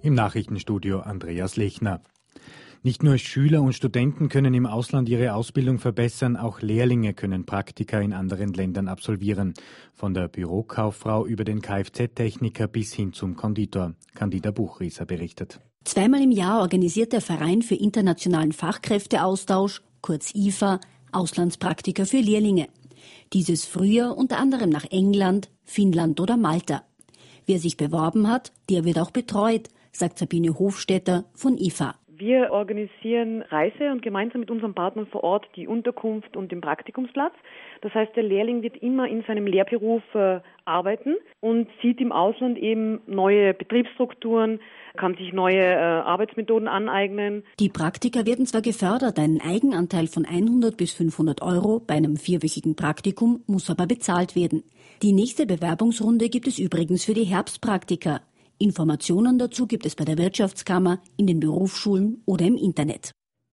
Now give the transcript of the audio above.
Im Nachrichtenstudio Andreas Lechner. Nicht nur Schüler und Studenten können im Ausland ihre Ausbildung verbessern, auch Lehrlinge können Praktika in anderen Ländern absolvieren. Von der Bürokauffrau über den Kfz-Techniker bis hin zum Konditor. Candida Buchrieser berichtet. Zweimal im Jahr organisiert der Verein für internationalen Fachkräfteaustausch, kurz IFA, Auslandspraktika für Lehrlinge. Dieses Frühjahr unter anderem nach England, Finnland oder Malta. Wer sich beworben hat, der wird auch betreut, sagt Sabine Hofstetter von IFA. Wir organisieren Reise und gemeinsam mit unseren Partnern vor Ort die Unterkunft und den Praktikumsplatz. Das heißt, der Lehrling wird immer in seinem Lehrberuf arbeiten und sieht im Ausland eben neue Betriebsstrukturen, kann sich neue Arbeitsmethoden aneignen. Die Praktika werden zwar gefördert, ein Eigenanteil von 100 bis 500 € bei einem 4-wöchigen Praktikum muss aber bezahlt werden. Die nächste Bewerbungsrunde gibt es übrigens für die Herbstpraktika. Informationen dazu gibt es bei der Wirtschaftskammer, in den Berufsschulen oder im Internet.